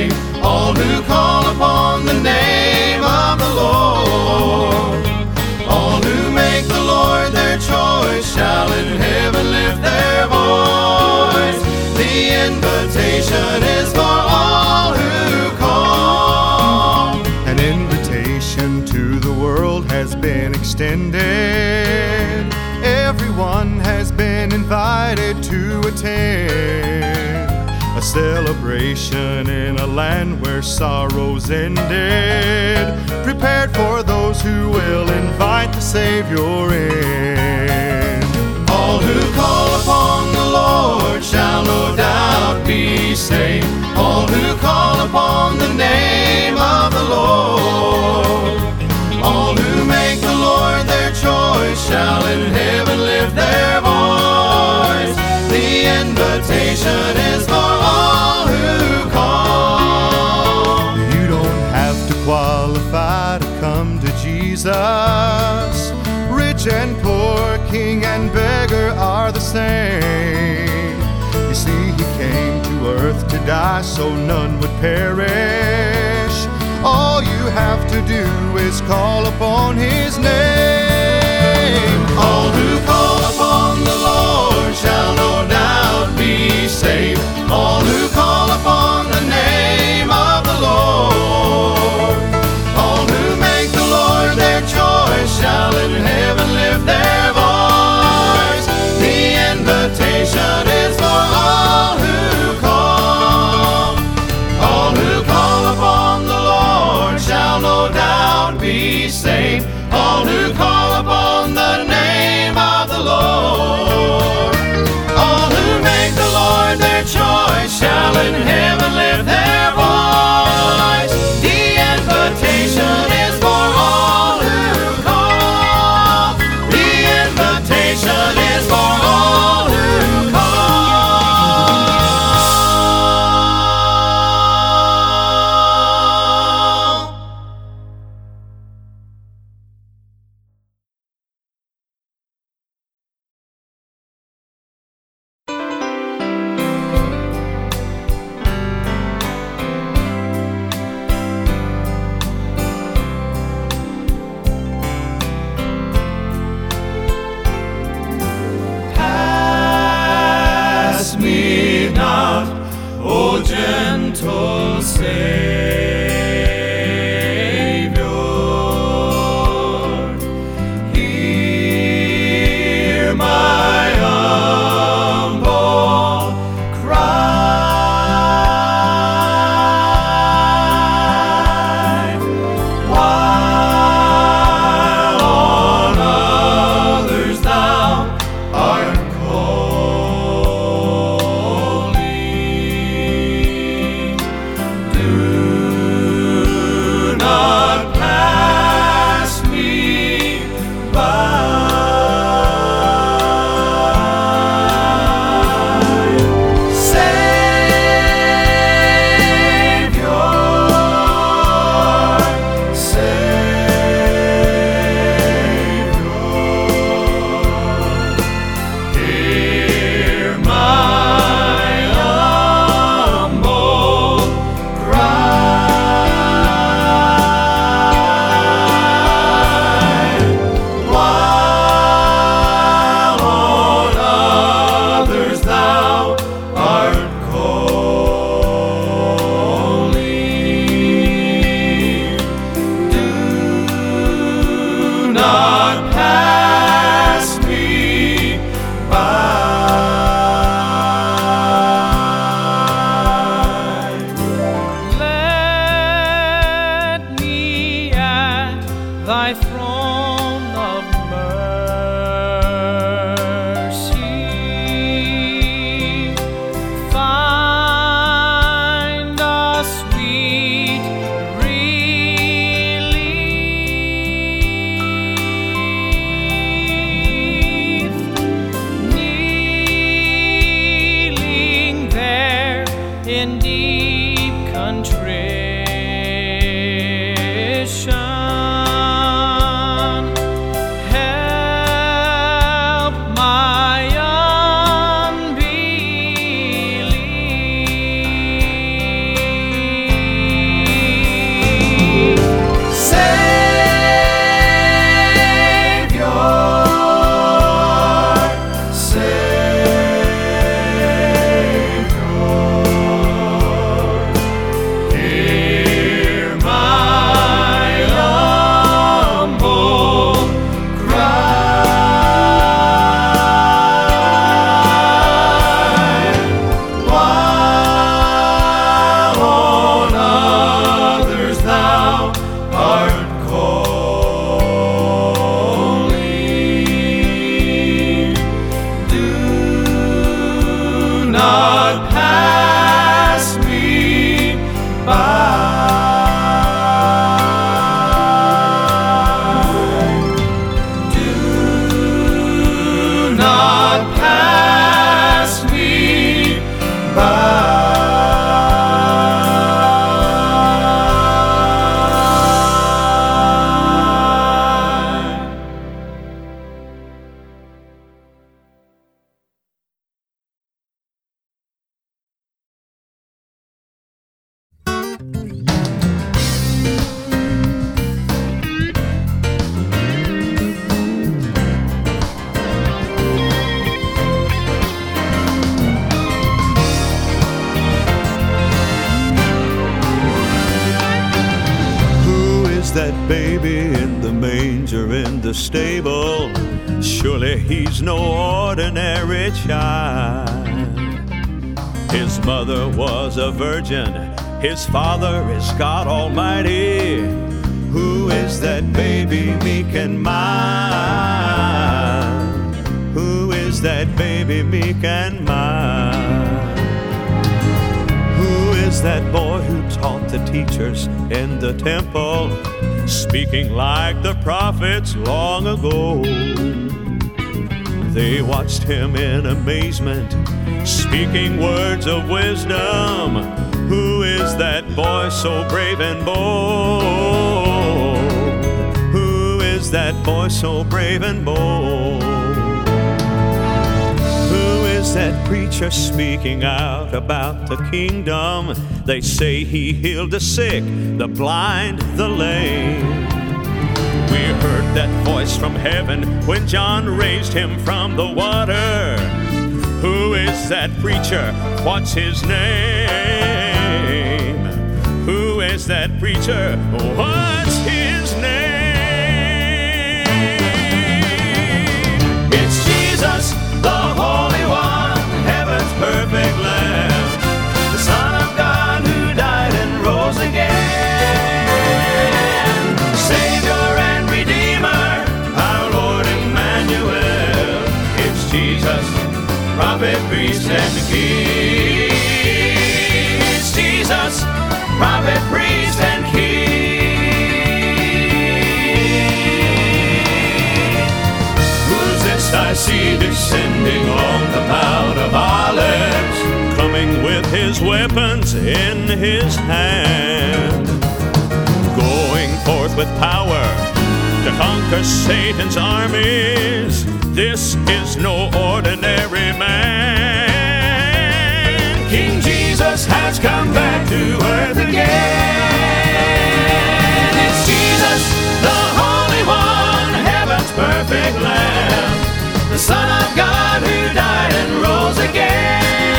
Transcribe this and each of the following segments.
saved. All who call upon the name of the Lord. All who make the Lord their choice shall in heaven lift their voice. The invitation is for all who call. An invitation to the world has been extended. Everyone has been invited to attend a celebration in a land where sorrows ended, prepared for those who will invite the Savior in. All who call upon the Lord shall no doubt be saved. All who call upon the name of the Lord. All who make the Lord their choice shall in heaven lift their voice. The invitation is for all who call. You don't have to qualify to come to Jesus. Rich and poor, king and beggar are the same. You see, he came to earth to die so none would perish. All you have to do is call upon his name. All who call upon the Lord shall no doubt be saved. All who call upon the name of the Lord. All who make the Lord their choice shall in heaven lift their voice. The invitation is for all who call. All who call upon the Lord shall no doubt be saved. All who call upon the name of the Lord. All who make the Lord their choice shall in heaven lift their voice. The invitation is for all who call. The invitation is for all who call. Do not pass me by. That baby in the manger in the stable, surely he's no ordinary child. His mother was a virgin, his father is God Almighty. Who is that baby meek and mild? Who is that baby meek and mild? Who is that boy who taught the teachers in the temple, speaking like the prophets long ago? They watched him in amazement, speaking words of wisdom. Who is that boy so brave and bold? Who is that boy so brave and bold? Who is that preacher speaking out about the kingdom? They say he healed the sick, the blind, the lame. We heard that voice from heaven when John raised him from the water. Who is that preacher? What's his name? Who is that preacher? What's his name? It's Jesus, the Holy One, heaven's perfect Lamb, the Son of God who died and rose again, Savior and Redeemer, our Lord Emmanuel. It's Jesus, prophet, priest, and king. It's Jesus, prophet, priest, and king. Who's this I see descending on the Mount of Olives, Coming with his weapons in his hand, going forth with power to conquer Satan's armies. This is no ordinary man. King Jesus has come back to earth again. It's Jesus, the Holy One, heaven's perfect Lamb, the Son of God who died and rose again,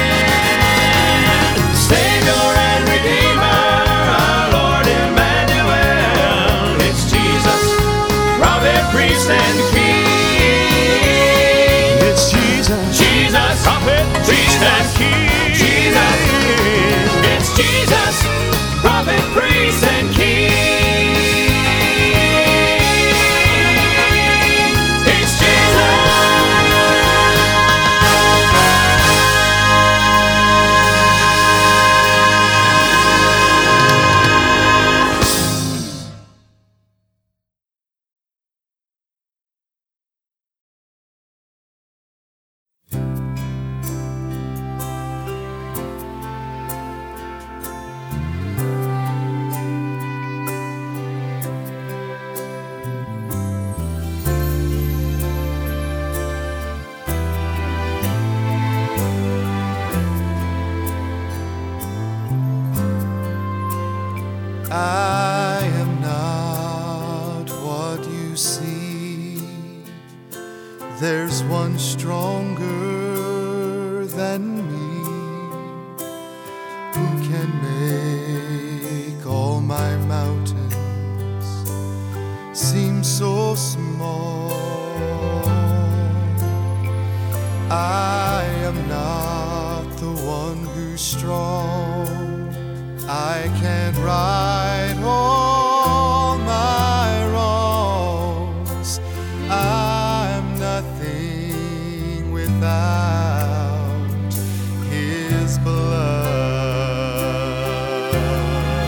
Savior and Redeemer, our Lord Emmanuel. It's Jesus, prophet, priest, and king. It's Jesus, Jesus, prophet, priest, and king. Jesus, it's Jesus, prophet, priest, and king. It's I am not what you see. There's one stronger than me who can make all my mountains seem so small. I am not the one who's strong. I can't right all my wrongs. I'm nothing without His blood.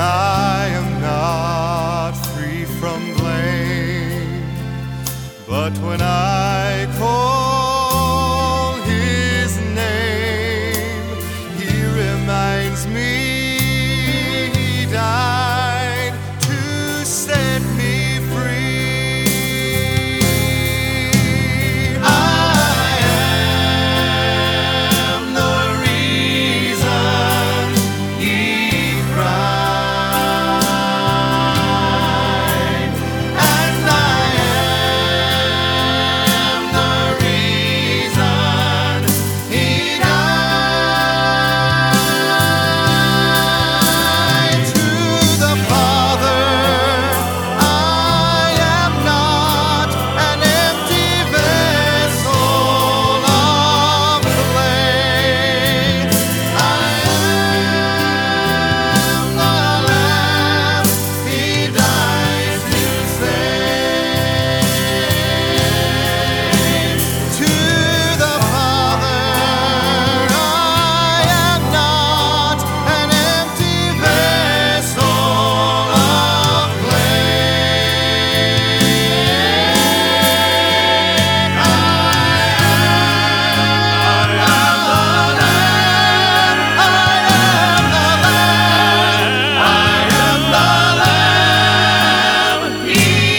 I am not free from blame, but when I call his name, he reminds me he died to set me free. I am the reason he cried, and I am the reason he died. To the Father, I am not an empty vessel of clay. I am the Lamb he died to save. To the Father, I am not an empty vessel of clay. I am the Lamb he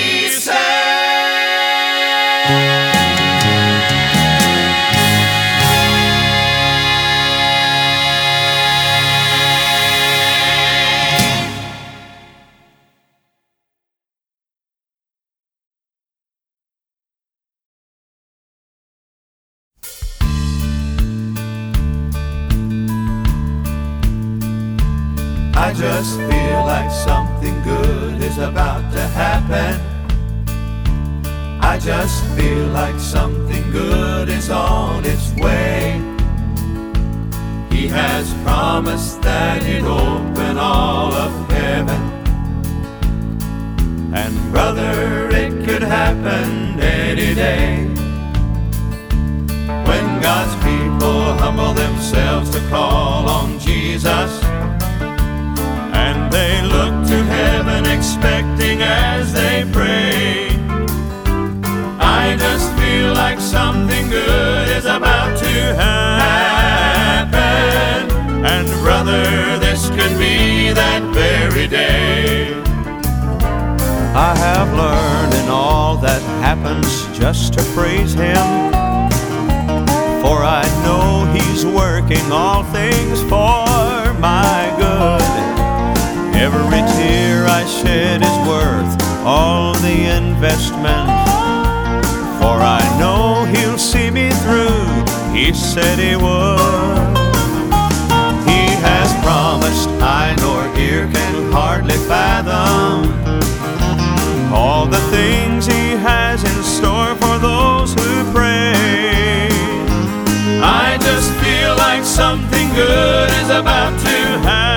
I just feel like something good is about to happen. I just feel like something good is on its way. He has promised that he'd open all of heaven. And brother, it could happen any day. When God's people humble themselves to call on Jesus, and they look to heaven expecting as they pray, I just feel like something good is about to happen. And brother, this could be that very day. I have learned in all that happens just to praise Him, for I know He's working all things for my good. Every tear I shed is worth all the investment, for I know He'll see me through. He said He would. He has promised eye nor ear can hardly fathom all the things He has in store for those who pray. I just feel like something good is about to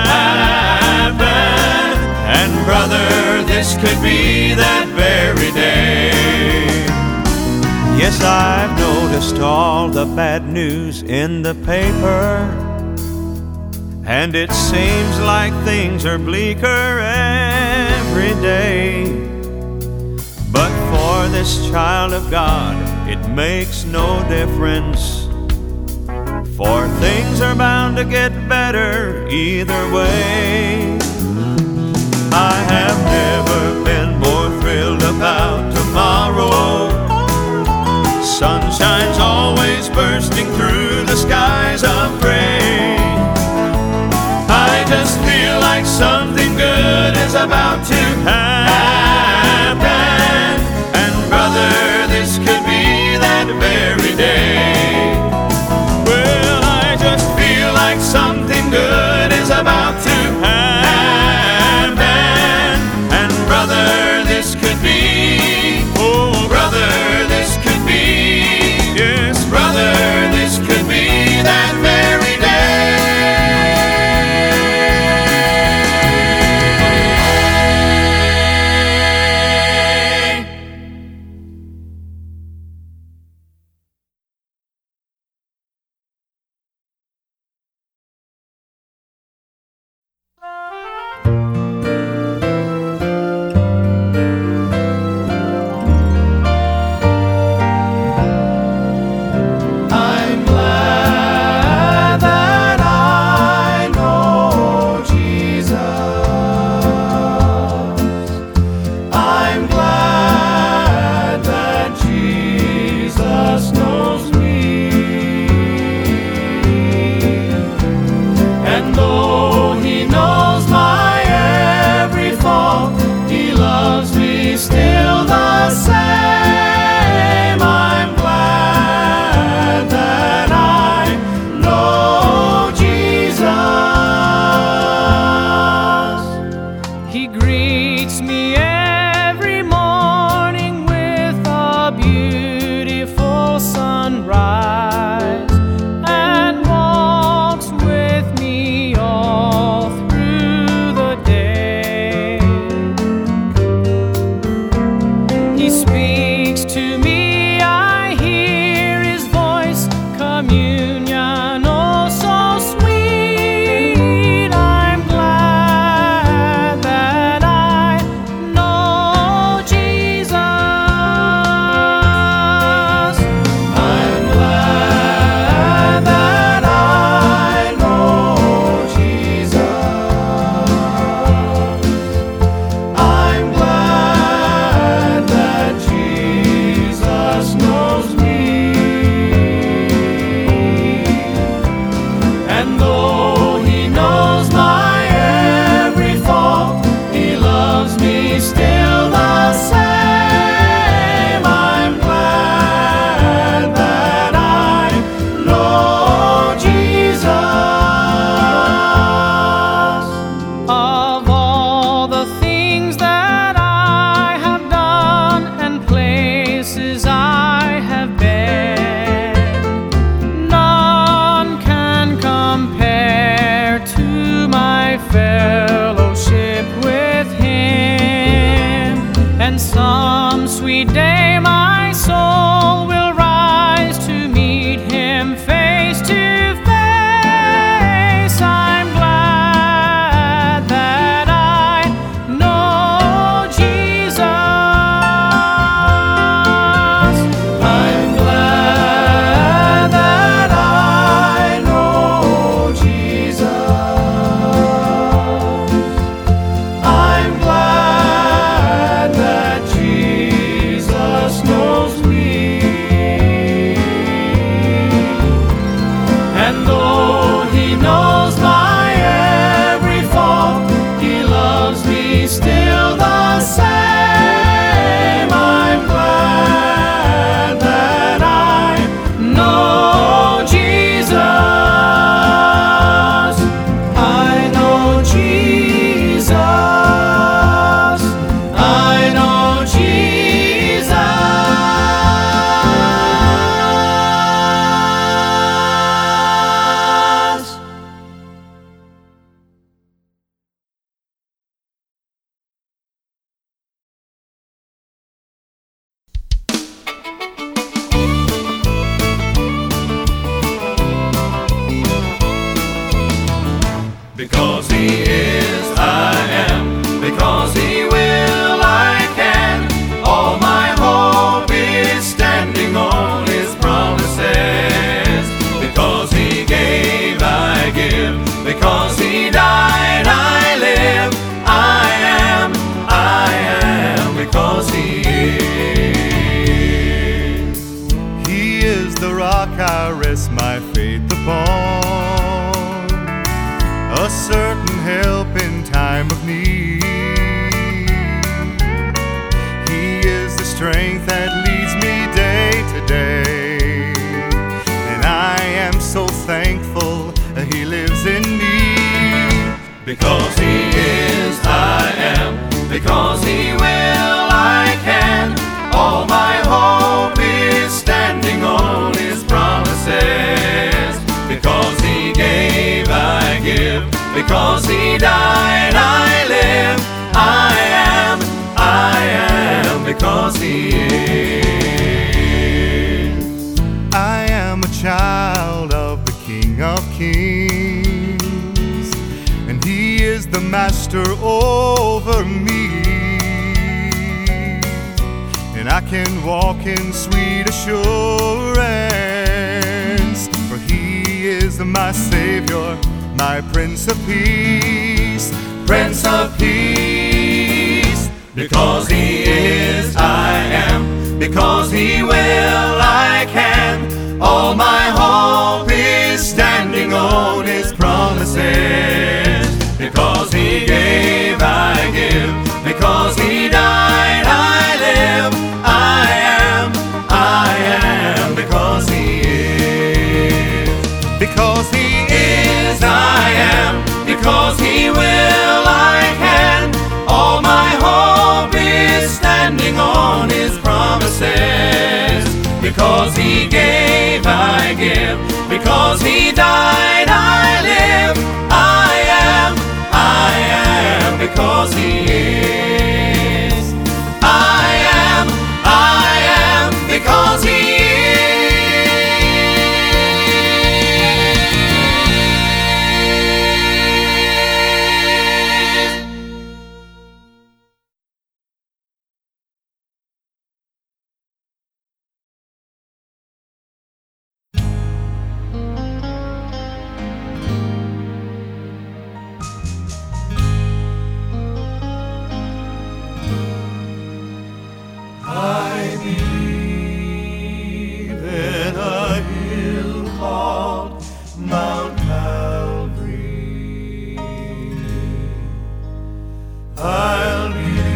happen, and brother, this could be that very day. Yes, I've noticed all the bad news in the paper, and it seems like things are bleaker every day. But for this child of God, it makes no difference, for things are bound to get better either way. I have never been more thrilled about tomorrow. Sunshine's always bursting through the skies of gray. I just feel like something good is about to happen, and brother, this could be that very day. Well, I just feel like something good is about to happen, and brother, this could be, oh brother, this could be, yes brother, this could be that very day. sweet day my soul will rise to meet him face to face. I'm glad that I know Jesus. I'm glad that I know Jesus. I'm glad that Jesus knows me. And though he knows my every fault, he loves me still the same. I'm glad that I know Jesus. I know Jesus. I know Jesus. Because he is, I am. Because he will, I can. All my hope is standing on his promises. Because he gave, I give. Because he died, I live. I am. Because he is. He is the rock I rest my faith upon, a certain help in time of need. He is the strength that leads me day to day, and I am so thankful that he lives in me. Because he is, I am. Because he will, I can. All my hope is standing on his promises. Because he gave, I give. Because he died, I live. I am. Because he is. I am a child of the King of Kings, and he is the master over me. And I can walk in sweet assurance, for he is my Savior, my Prince of Peace. Prince of Peace. Because he is, I am. Because he will, I can. All my hope is standing on his promises. Because he gave, I give. Because he died, I live. I am. Because he is. Because he Is, I am. Because he will, I can. All my hope is standing on his promises. Because he gave, I give. Because he died, I live. I am. Because he is. I am. Because he is. I believe in a hill called Mount Calvary. I'll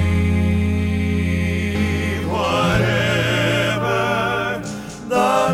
believe whatever the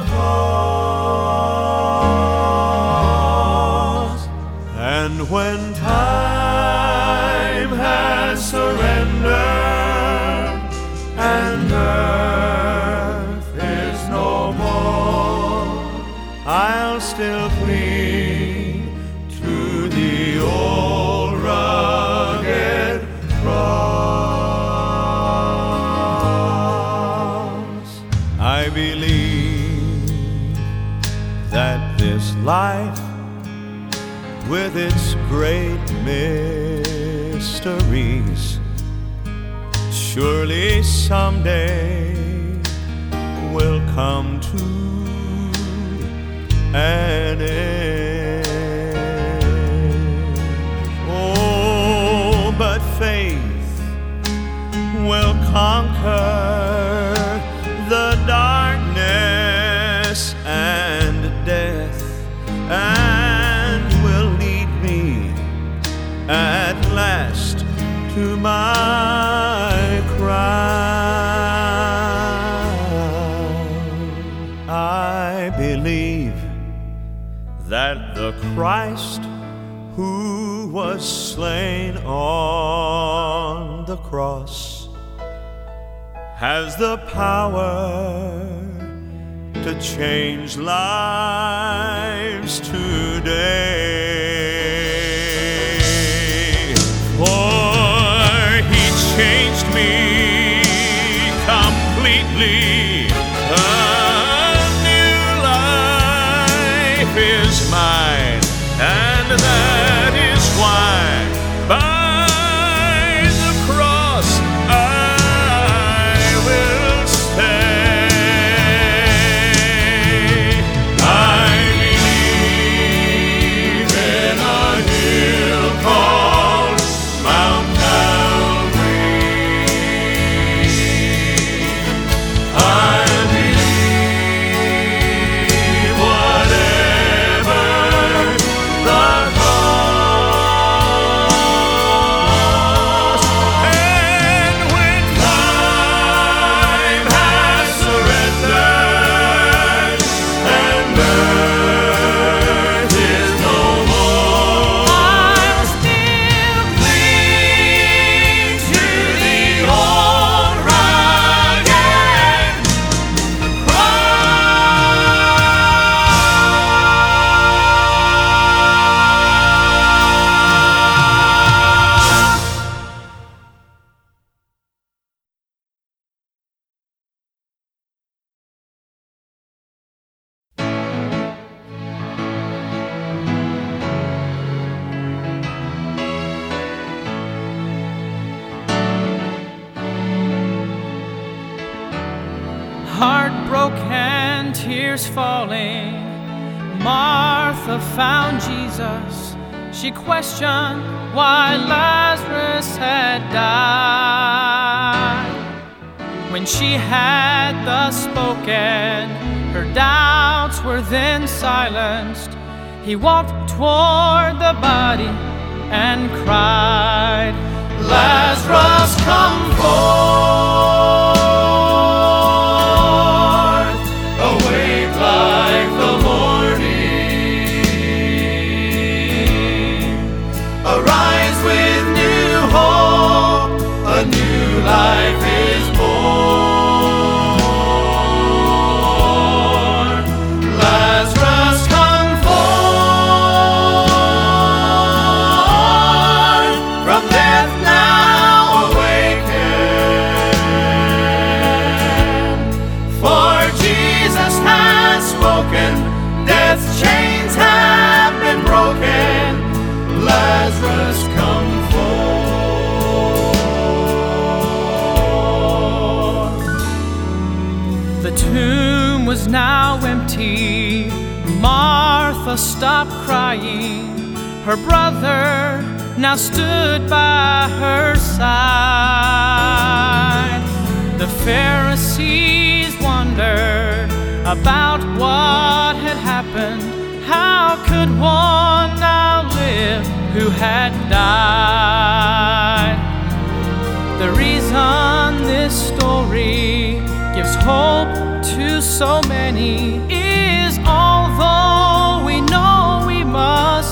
cost. And when time has surrendered and earth is no more, I'll still cling to the old rugged cross. with its great mysteries, surely someday will come to an end. Oh, but faith will conquer the darkness and death, and will lead me at last to my crown. I believe that the Christ who was slain on the cross has the power to change lives today. For he changed me completely. A new life is mine, and that is why by the cross I will stay. I believe in a hill called Mount Calvary. I believe whatever the cost. And when time has surrendered and earth is no more, I'll still cling to the old rugged cross. Heartbroken, tears falling, Martha found Jesus. She questioned why Lazarus had died. When she had thus spoken, her doubts were then silenced. He walked toward the body and cried, "Lazarus, come forth, awake like the morning. Arise with new hope, a new life is born. Lazarus, come forth, from death now awaken. For Jesus has spoken, death's chains have been broken. Lazarus, come forth." The tomb was now empty. Martha stopped crying. Her brother now stood by her side. The Pharisees wondered about what had happened. How could one now live who had died? The reason this story gives hope to so many is, although we know we must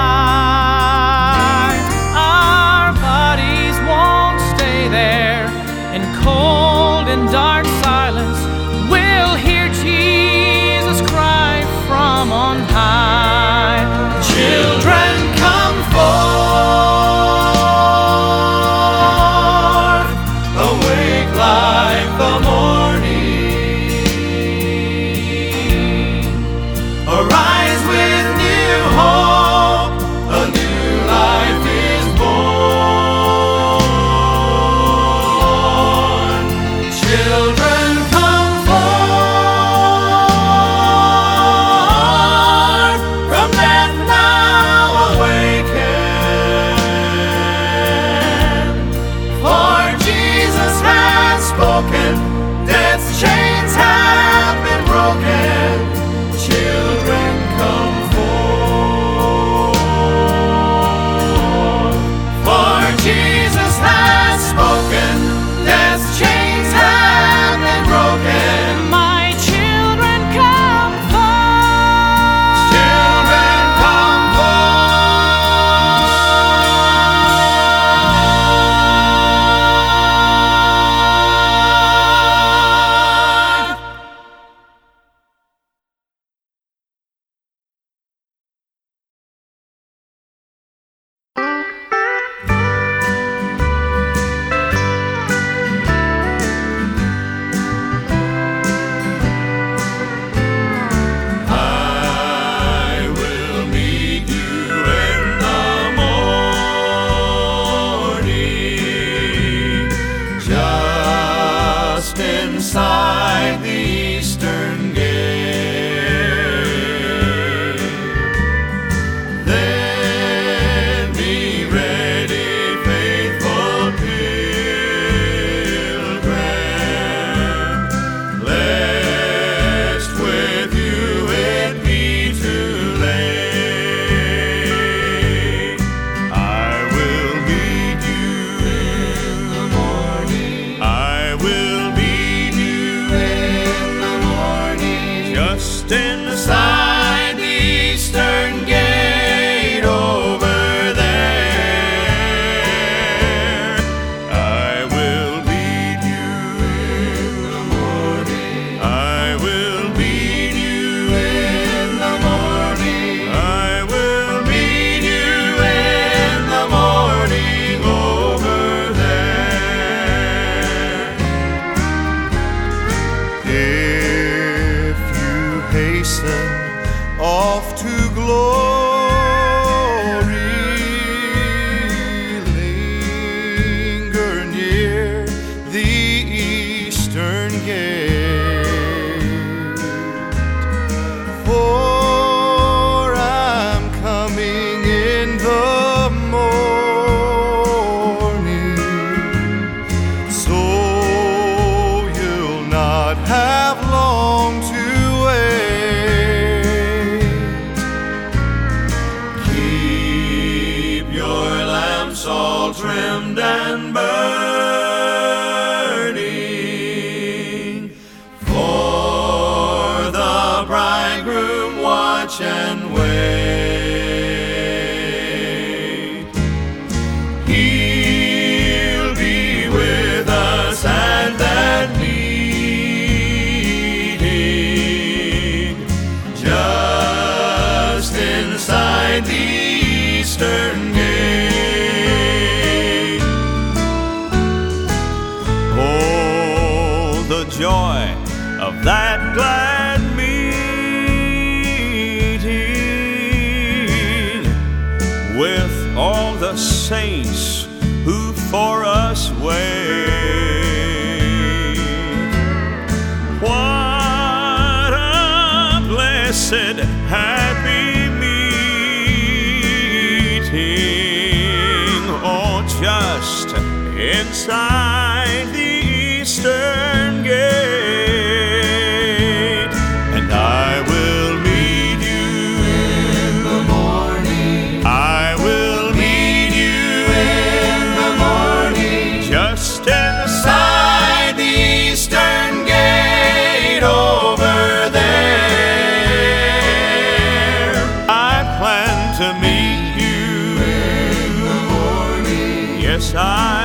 die, our bodies won't stay there in cold and dark silence. We'll hear Jesus cry from on high, "Children, come forth, awake like the morning. Arise round and burning. For the bridegroom watch and wait. He'll be with us at that meeting, just inside the eastern gate. Oh, the joy of that glad meeting with all the saints who for us wait. What a blessed happy meeting, oh, just inside the eastern gate. And I will meet you In the morning, I will meet you in the morning, just inside the eastern gate over there. I plan to meet you. In the morning, Yes, I